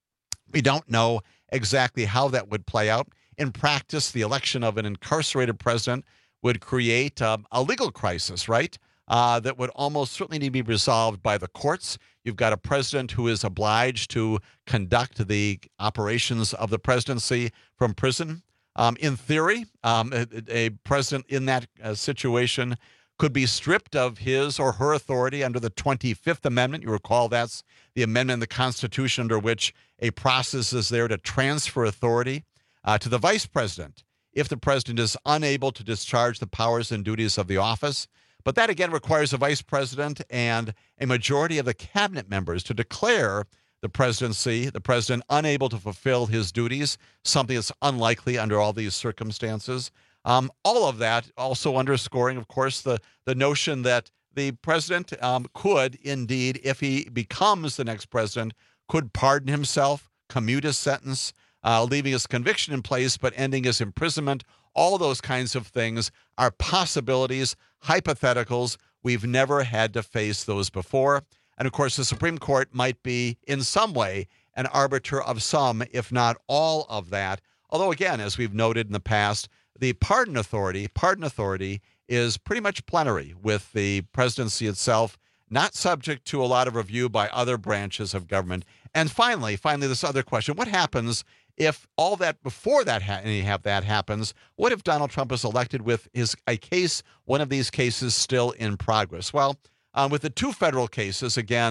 We don't know exactly how that would play out. In practice, the election of an incarcerated president would create um, a legal crisis, right? Uh, that would almost certainly need to be resolved by the courts. You've got a president who is obliged to conduct the operations of the presidency from prison. Um, in theory, um, a, a president in that uh, situation could be stripped of his or her authority under the twenty-fifth Amendment. You recall that's the amendment in the Constitution under which a process is there to transfer authority uh, to the vice president if the president is unable to discharge the powers and duties of the office. But that, again, requires a vice president and a majority of the cabinet members to declare the presidency, the president unable to fulfill his duties, something that's unlikely under all these circumstances. Um, all of that also underscoring, of course, the, the notion that the president um, could indeed, if he becomes the next president, could pardon himself, commute his sentence, uh, leaving his conviction in place, but ending his imprisonment. All those kinds of things are possibilities, hypotheticals. We've never had to face those before. And of course, the Supreme Court might be in some way an arbiter of some, if not all of that. Although, again, as we've noted in the past, the pardon authority, pardon authority is pretty much plenary with the presidency itself, not subject to a lot of review by other branches of government. And finally, finally, this other question: what happens if all that before that ha- any of that happens? What if Donald Trump is elected with his a case, one of these cases still in progress? Well, um, with the two federal cases, again,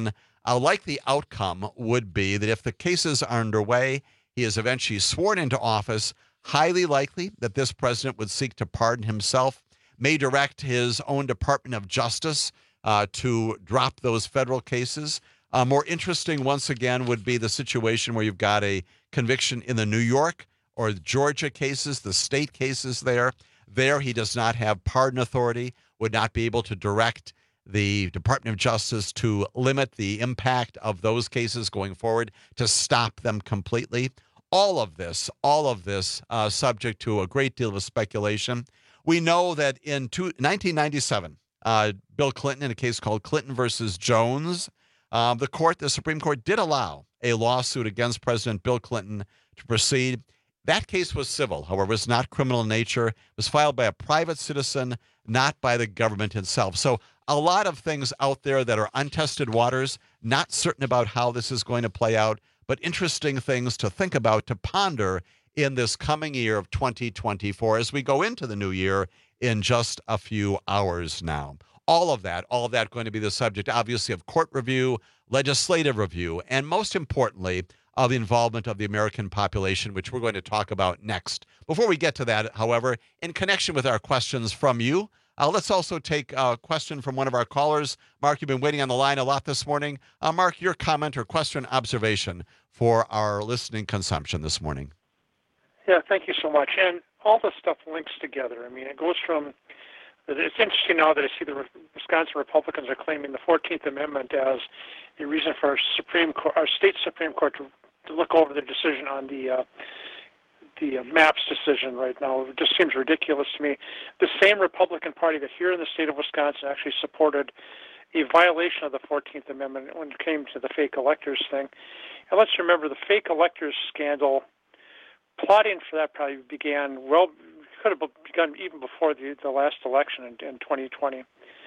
A likely outcome would be that if the cases are underway, he is eventually sworn into office, highly likely that this president would seek to pardon himself, may direct his own Department of Justice uh, to drop those federal cases. Uh, more interesting, once again, would be the situation where you've got a conviction in the New York or Georgia cases, the state cases there. There, he does not have pardon authority, would not be able to direct the Department of Justice to limit the impact of those cases going forward, to stop them completely. All of this, all of this uh, subject to a great deal of speculation. We know that in two, nineteen ninety-seven, uh, Bill Clinton, in a case called Clinton versus Jones, um, the court, the Supreme Court, did allow a lawsuit against President Bill Clinton to proceed. That case was civil, however, it was not criminal in nature. It was filed by a private citizen, not by the government itself. So a lot of things out there that are untested waters, not certain about how this is going to play out, but interesting things to think about, to ponder in this coming year of twenty twenty-four as we go into the new year in just a few hours now. All of that, all of that going to be the subject, obviously, of court review, legislative review, and most importantly, of the involvement of the American population, which we're going to talk about next. Before we get to that, however, in connection with our questions from you, uh, let's also take a question from one of our callers. Mark, you've been waiting on the line a lot this morning. Uh, Mark, your comment or question, observation for our listening consumption this morning. Yeah, thank you so much. And all this stuff links together. I mean, it goes from, it's interesting now that I see the Wisconsin Republicans are claiming the fourteenth Amendment as a reason for our Supreme Court, our state Supreme Court to, to look over the decision on the uh, the uh, MAPS decision right now. It just seems ridiculous to me. The same Republican Party that here in the state of Wisconsin actually supported a violation of the fourteenth Amendment when it came to the fake electors thing. And let's remember the fake electors scandal. Plotting for that probably began, well, could have begun even before the, the last election in, in twenty twenty.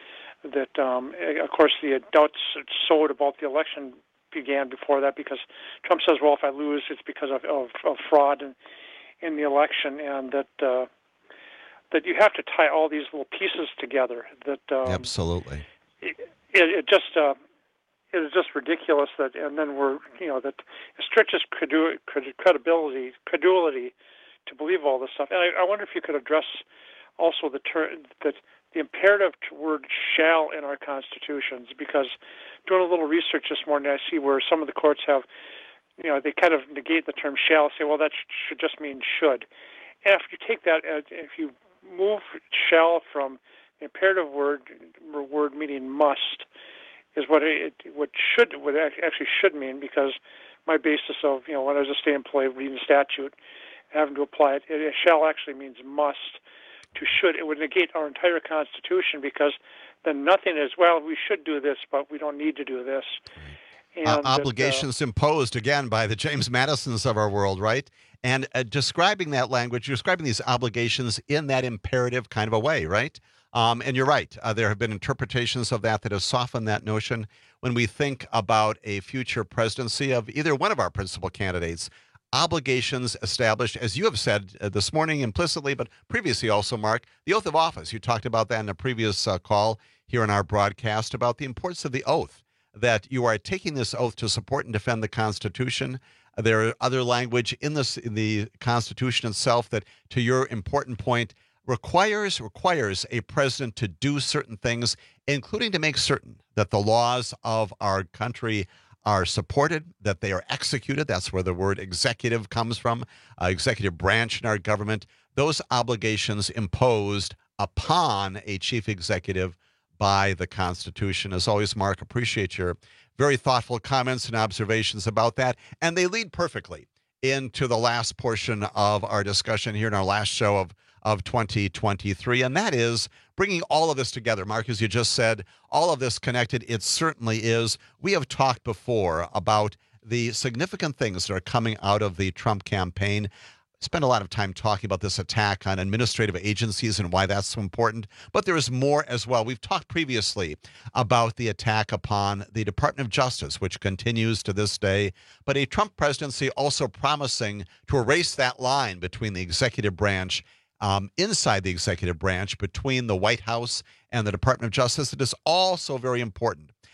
That, um, of course, the doubts sowed about the election began before that because Trump says, well, if I lose, it's because of, of, of fraud in, in the election, and that uh, that you have to tie all these little pieces together. That um, Absolutely. It, it, it just... Uh, It is just ridiculous that, and then we're, you know, that it stretches credu- credibility, credulity to believe all this stuff. And I, I wonder if you could address also the ter- that the imperative word "shall" in our constitutions, because doing a little research this morning, I see where some of the courts have, you know, they kind of negate the term "shall," say, well, that sh- should just mean "should." And if you take that, uh, if you move "shall" from the imperative word, word meaning "must," is what it what should what it actually should mean, because my basis of, you know, when I was a state employee reading statute, having to apply it, it shall actually means must. To should, it would negate our entire Constitution, because then nothing is, well, we should do this, but we don't need to do this. And uh, that, obligations uh, imposed, again, by the James Madisons of our world, right? And uh, describing that language, describing these obligations in that imperative kind of a way, right? Um, and you're right. Uh, there have been interpretations of that that have softened that notion. When we think about a future presidency of either one of our principal candidates, obligations established, as you have said uh, this morning implicitly, but previously also, Mark, the oath of office. You talked about that in a previous uh, call here in our broadcast about the importance of the oath, that you are taking this oath to support and defend the Constitution. There are other language in, this, in the Constitution itself that, to your important point, requires requires a president to do certain things, including to make certain that the laws of our country are supported, that they are executed. That's where the word executive comes from, uh, executive branch in our government. Those obligations imposed upon a chief executive by the Constitution. As always, Mark, appreciate your very thoughtful comments and observations about that. And they lead perfectly into the last portion of our discussion here in our last show of of twenty twenty-three, and that is bringing all of this together. Mark, as you just said, all of this connected, it certainly is. We have talked before about the significant things that are coming out of the Trump campaign. Spent a lot of time talking about this attack on administrative agencies and why that's so important, but there is more as well. We've talked previously about the attack upon the Department of Justice, which continues to this day, but a Trump presidency also promising to erase that line between the executive branch Um, inside the executive branch, between the White House and the Department of Justice. It is also very important.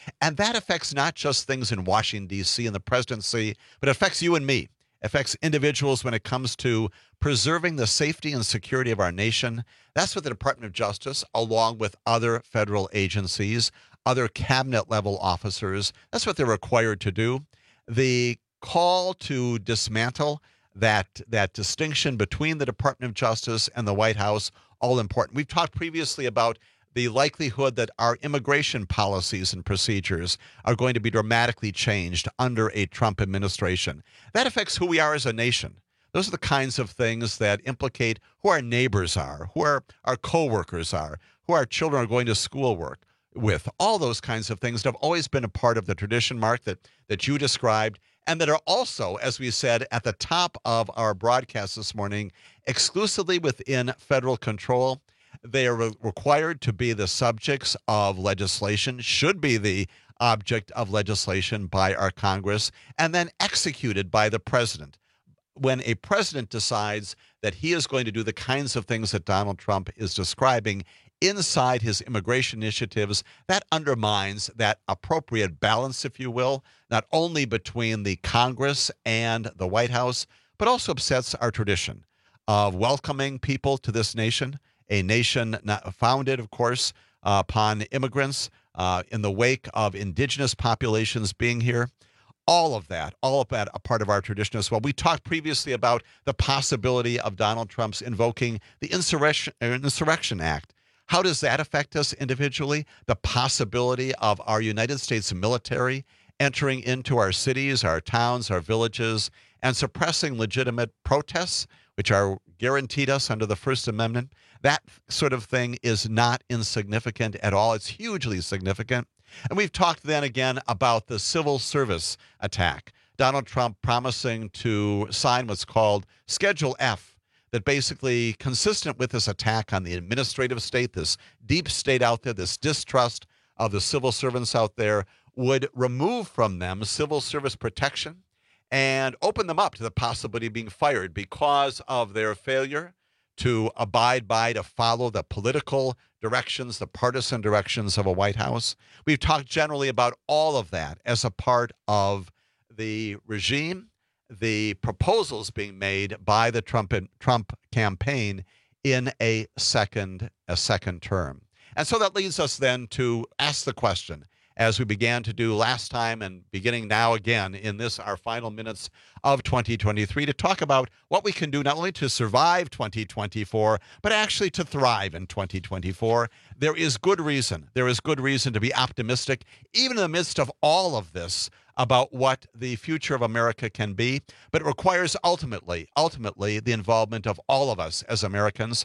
And that affects not just things in Washington, D C and the presidency, but it affects you and me. It affects individuals when it comes to preserving the safety and security of our nation. That's what the Department of Justice, along with other federal agencies, other cabinet-level officers, that's what they're required to do. The call to dismantle that, that distinction between the Department of Justice and the White House, all important. We've talked previously about the likelihood that our immigration policies and procedures are going to be dramatically changed under a Trump administration. That affects who we are as a nation. Those are the kinds of things that implicate who our neighbors are, who our, our coworkers are, who our children are going to school work with, all those kinds of things that have always been a part of the tradition, Mark, that, that you described, and that are also, as we said at the top of our broadcast this morning, exclusively within federal control. They are re- required to be the subjects of legislation, should be the object of legislation by our Congress, and then executed by the president. When a president decides that he is going to do the kinds of things that Donald Trump is describing inside his immigration initiatives, that undermines that appropriate balance, if you will, not only between the Congress and the White House, but also upsets our tradition of welcoming people to this nation, a nation not founded, of course, uh, upon immigrants uh, in the wake of indigenous populations being here. All of that, all of that a part of our tradition as well. We talked previously about the possibility of Donald Trump's invoking the Insurrection, Insurrection Act. How does that affect us individually? The possibility of our United States military entering into our cities, our towns, our villages, and suppressing legitimate protests, which are guaranteed us under the First Amendment. That sort of thing is not insignificant at all. It's hugely significant. And we've talked then again about the civil service attack. Donald Trump promising to sign what's called Schedule F, that basically, consistent with this attack on the administrative state, this deep state out there, this distrust of the civil servants out there, would remove from them civil service protection and open them up to the possibility of being fired because of their failure to abide by, to follow the political directions, the partisan directions of a White House. We've talked generally about all of that as a part of the regime, the proposals being made by the Trump Trump campaign in a second a second term. And so that leads us then to ask the question, as we began to do last time and beginning now again in this, our final minutes of twenty twenty-three, to talk about what we can do not only to survive twenty twenty-four, but actually to thrive in twenty twenty-four. There is good reason. There is good reason to be optimistic, even in the midst of all of this, about what the future of America can be. But it requires ultimately, ultimately, the involvement of all of us as Americans.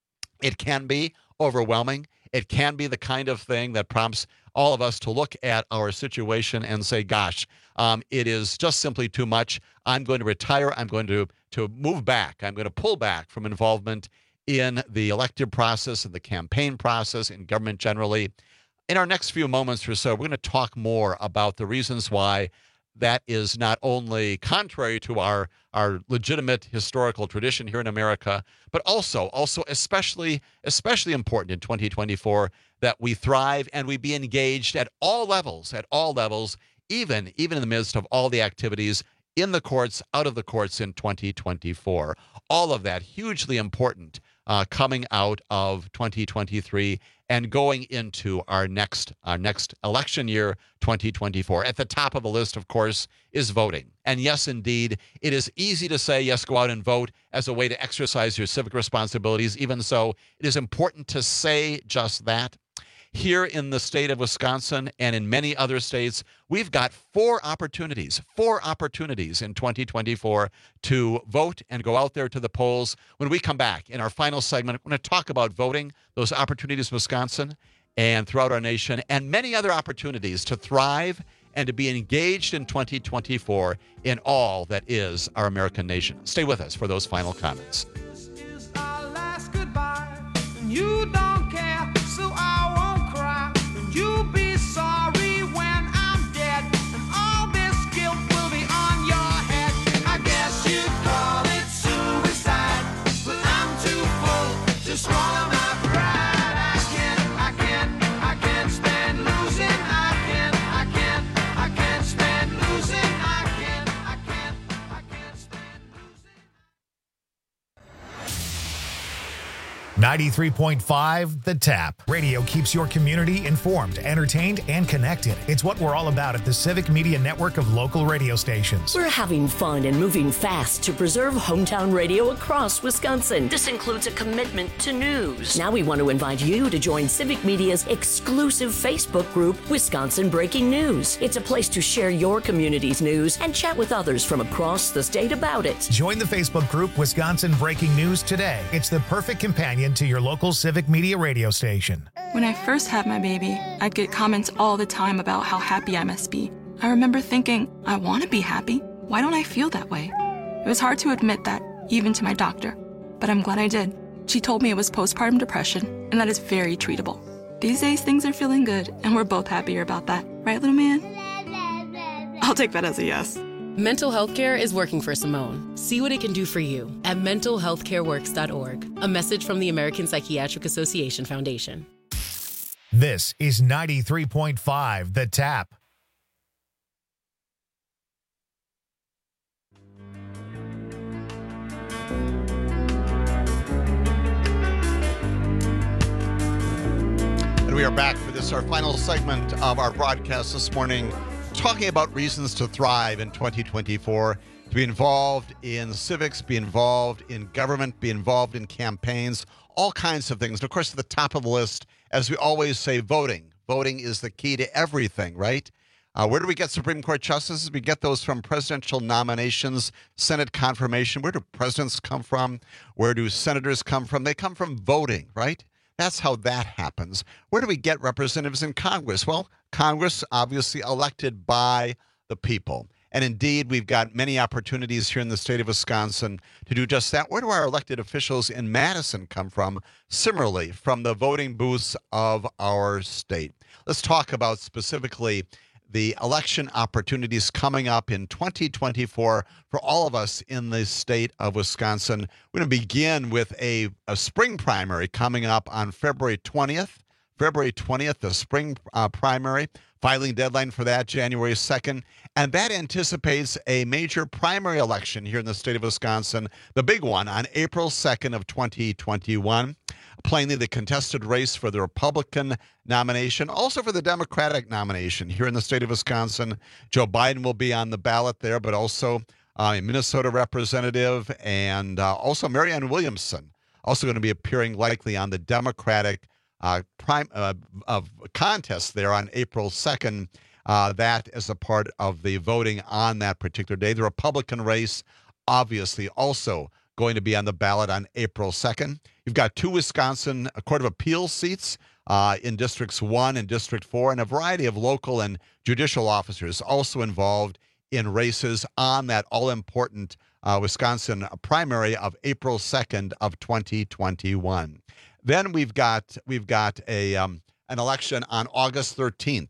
It can be overwhelming. It can be the kind of thing that prompts all of us to look at our situation and say, gosh, um, it is just simply too much. I'm going to retire. I'm going to, to move back. I'm going to pull back from involvement in the elective process, in the campaign process, in government generally. In our next few moments or so, we're going to talk more about the reasons why that is not only contrary to our, our legitimate historical tradition here in America, but also, also especially, especially important in twenty twenty-four, that we thrive and we be engaged at all levels, at all levels, even, even in the midst of all the activities in the courts, out of the courts in twenty twenty-four. All of that hugely important uh, coming out of twenty twenty-three and going into our next our next election year, twenty twenty-four. At the top of the list, of course, is voting. And yes, indeed, it is easy to say, yes, go out and vote as a way to exercise your civic responsibilities. Even so, it is important to say just that. Here in the state of Wisconsin and in many other states, we've got four opportunities, four opportunities in twenty twenty-four to vote and go out there to the polls. When we come back in our final segment, we're going to talk about voting, those opportunities in Wisconsin and throughout our nation, and many other opportunities to thrive and to be engaged in twenty twenty-four in all that is our American nation. Stay with us for those final comments. This is our last goodbye, and you don't care, so I won't cry. And you'll be sorry when I'm dead, and all this guilt will be on your head. I guess you'd call it suicide, but I'm too full to swallow my pride. I can't, I can't, I can't stand losing. I can't, ninety-three point five The Tap. Radio keeps your community informed, entertained, and connected. It's what we're all about at the Civic Media Network of local radio stations. We're having fun and moving fast to preserve hometown radio across Wisconsin. This includes a commitment to news. Now we want to invite you to join Civic Media's exclusive Facebook group, Wisconsin Breaking News. It's a place to share your community's news and chat with others from across the state about it. Join the Facebook group Wisconsin Breaking News today. It's the perfect companion to your local Civic Media radio station. When I first had my baby, I'd get comments all the time about how happy I must be. I remember thinking, I want to be happy. Why don't I feel that way? It was hard to admit that, even to my doctor, but I'm glad I did. She told me it was postpartum depression, and that is very treatable. These days, things are feeling good, and we're both happier about that. Right, little man? I'll take that as a yes. Mental health care is working for Simone. See what it can do for you at mental health care works dot org. A message from the American Psychiatric Association Foundation. This is ninety-three point five The Tap. And we are back for this, our final segment of our broadcast this morning, talking about reasons to thrive in twenty twenty-four, to be involved in civics, be involved in government, be involved in campaigns, all kinds of things. And of course, at the top of the list, as we always say, voting. Voting is the key to everything, right? Uh, where do we get Supreme Court justices? We get those from presidential nominations, Senate confirmation. Where do presidents come from? Where do senators come from? They come from voting, right? That's how that happens. Where do we get representatives in Congress? Well, Congress, obviously elected by the people. And indeed, we've got many opportunities here in the state of Wisconsin to do just that. Where do our elected officials in Madison come from? Similarly, from the voting booths of our state. Let's talk about specifically the election opportunities coming up in twenty twenty-four for all of us in the state of Wisconsin. We're going to begin with a, a spring primary coming up on February twentieth. February twentieth, the spring uh, primary. Filing deadline for that, January second. And that anticipates a major primary election here in the state of Wisconsin, the big one on April second of twenty twenty-one. Plainly the contested race for the Republican nomination, also for the Democratic nomination here in the state of Wisconsin. Joe Biden will be on the ballot there, but also uh, a Minnesota representative and uh, also Marianne Williamson, also going to be appearing likely on the Democratic Uh, prime uh, of contest there on April second. Uh, that as a part of the voting on that particular day. The Republican race, obviously, also going to be on the ballot on April second. You've got two Wisconsin Court of Appeals seats uh, in Districts one and District four, and a variety of local and judicial officers also involved in races on that all-important uh, Wisconsin primary of April second of twenty twenty-one. Then we've got we've got a um, an election on August thirteenth.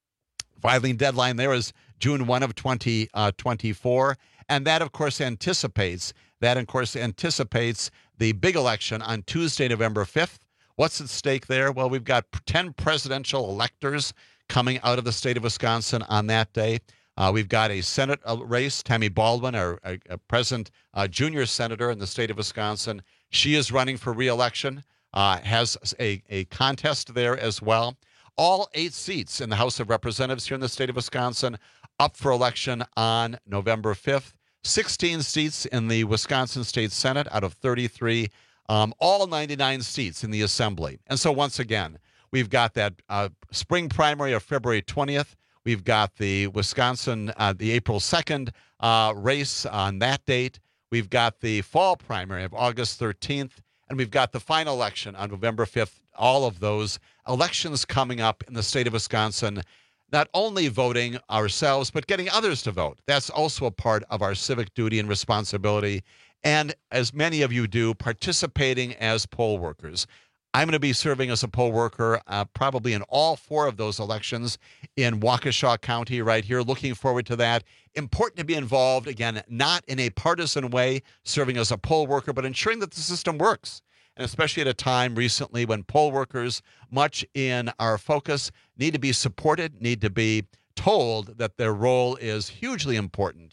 Filing deadline there is June first of twenty twenty-four, and that of course anticipates that of course anticipates the big election on Tuesday, November fifth. What's at stake there? Well, we've got ten presidential electors coming out of the state of Wisconsin on that day. Uh, we've got a Senate race. Tammy Baldwin, our, our, our present uh, junior senator in the state of Wisconsin, she is running for re-election. Uh, has a, a contest there as well. All eight seats in the House of Representatives here in the state of Wisconsin up for election on November fifth. sixteen seats in the Wisconsin State Senate out of thirty-three. Um, all ninety-nine seats in the Assembly. And so once again, we've got that uh, spring primary of February twentieth. We've got the Wisconsin, uh, the April second uh, race on that date. We've got the fall primary of August thirteenth. And we've got the final election on November fifth. All of those elections coming up in the state of Wisconsin, not only voting ourselves, but getting others to vote. That's also a part of our civic duty and responsibility. And as many of you do, participating as poll workers. I'm going to be serving as a poll worker uh, probably in all four of those elections in Waukesha County right here. Looking forward to that. Important to be involved, again, not in a partisan way, serving as a poll worker, but ensuring that the system works. And especially at a time recently when poll workers, much in our focus, need to be supported, need to be told that their role is hugely important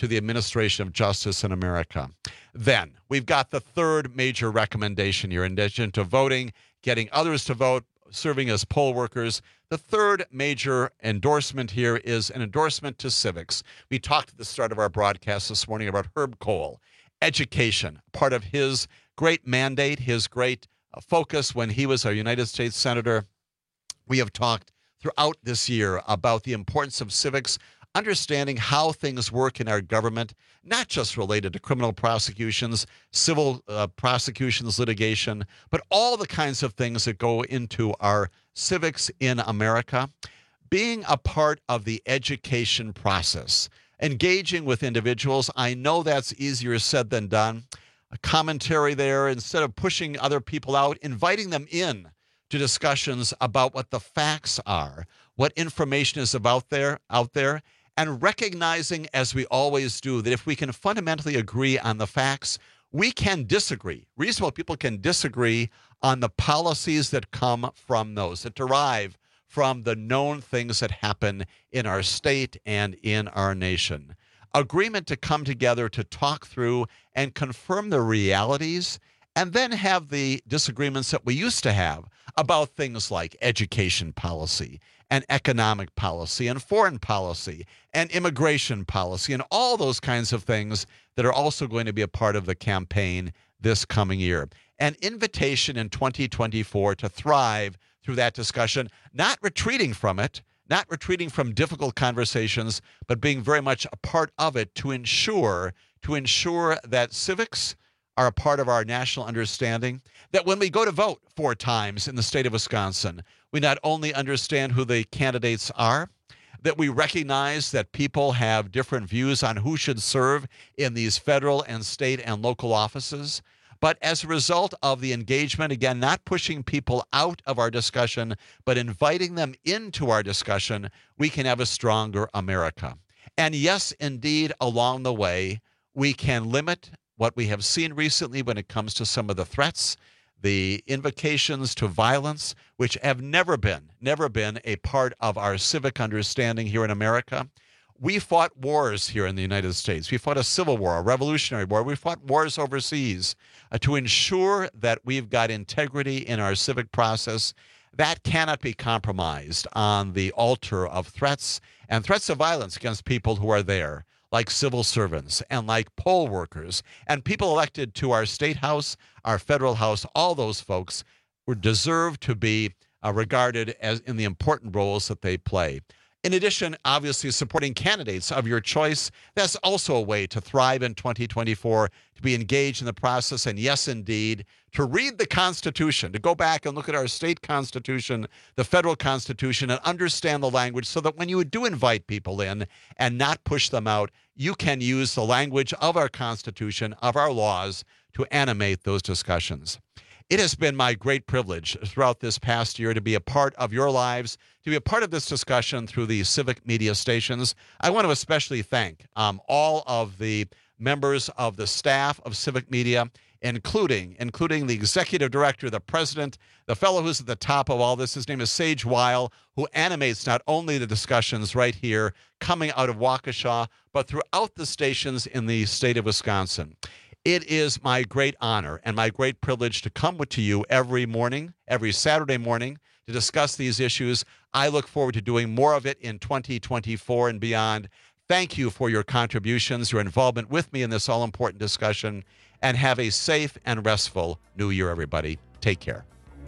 to the administration of justice in America. Then we've got the third major recommendation here. In addition to voting, getting others to vote, serving as poll workers, the third major endorsement here is an endorsement to civics. We talked at the start of our broadcast this morning about Herb Kohl. Education, part of his great mandate, his great uh, focus when he was a United States Senator. We have talked throughout this year about the importance of civics, understanding how things work in our government, not just related to criminal prosecutions, civil uh, prosecutions, litigation, but all the kinds of things that go into our civics in America. Being a part of the education process, engaging with individuals, I know that's easier said than done. A commentary there, instead of pushing other people out, inviting them in to discussions about what the facts are, what information is about there, out there, and recognizing, as we always do, that if we can fundamentally agree on the facts, we can disagree. Reasonable people can disagree on the policies that come from those, that derive from the known things that happen in our state and in our nation. Agreement to come together to talk through and confirm the realities, and then have the disagreements that we used to have about things like education policy and economic policy and foreign policy and immigration policy and all those kinds of things that are also going to be a part of the campaign this coming year. An invitation in twenty twenty-four to thrive through that discussion, not retreating from it, not retreating from difficult conversations, but being very much a part of it to ensure, to ensure that civics are a part of our national understanding, that when we go to vote four times in the state of Wisconsin, we not only understand who the candidates are, that we recognize that people have different views on who should serve in these federal and state and local offices, but as a result of the engagement, again, not pushing people out of our discussion, but inviting them into our discussion, we can have a stronger America. And yes, indeed, along the way, we can limit what we have seen recently when it comes to some of the threats, the invocations to violence, which have never been, never been a part of our civic understanding here in America. We fought wars here in the United States. We fought a civil war, a revolutionary war. We fought wars overseas uh, to ensure that we've got integrity in our civic process. That cannot be compromised on the altar of threats and threats of violence against people who are there, like civil servants and like poll workers and people elected to our state house, our federal house. All those folks were deserve to be uh, regarded as in the important roles that they play. In addition, obviously, supporting candidates of your choice, that's also a way to thrive in twenty twenty-four, to be engaged in the process, and yes, indeed, to read the Constitution, to go back and look at our state constitution, the federal constitution, and understand the language so that when you do invite people in and not push them out, you can use the language of our Constitution, of our laws, to animate those discussions. It has been my great privilege throughout this past year to be a part of your lives, to be a part of this discussion through the civic media stations. I want to especially thank um, all of the members of the staff of Civic Media, including including the executive director, the president, the fellow who's at the top of all this. His name is Sage Weil, who animates not only the discussions right here coming out of Waukesha, but throughout the stations in the state of Wisconsin. It is my great honor and my great privilege to come to you every morning, every Saturday morning, to discuss these issues. I look forward to doing more of it in twenty twenty-four and beyond. Thank you for your contributions, your involvement with me in this all-important discussion, and have a safe and restful New Year, everybody. Take care.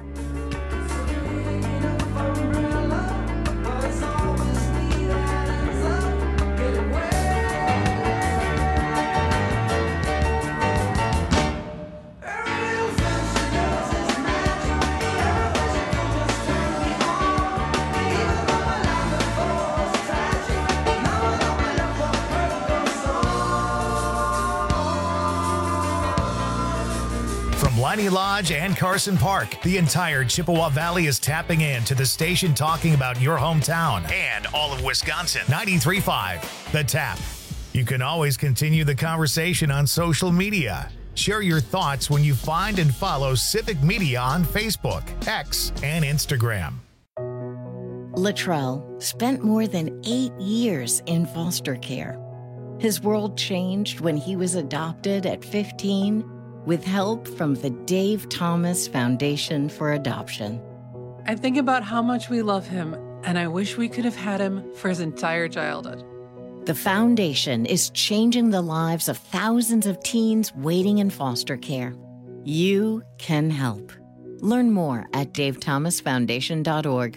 Piney Lodge and Carson Park, the entire Chippewa Valley is tapping in to the station talking about your hometown and all of Wisconsin. ninety-three point five, The Tap. You can always continue the conversation on social media. Share your thoughts when you find and follow Civic Media on Facebook, X, and Instagram. Latrell spent more than eight years in foster care. His world changed when he was adopted at fifteen with help from the Dave Thomas Foundation for Adoption. I think about how much we love him, and I wish we could have had him for his entire childhood. The foundation is changing the lives of thousands of teens waiting in foster care. You can help. Learn more at dave thomas foundation dot org.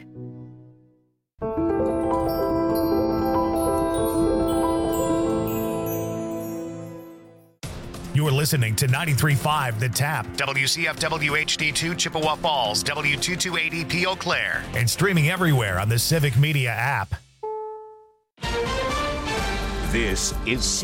You're listening to ninety-three point five The Tap, W C F W H D two Chippewa Falls, W two two eight zero P Eau Claire, and streaming everywhere on the Civic Media app. This is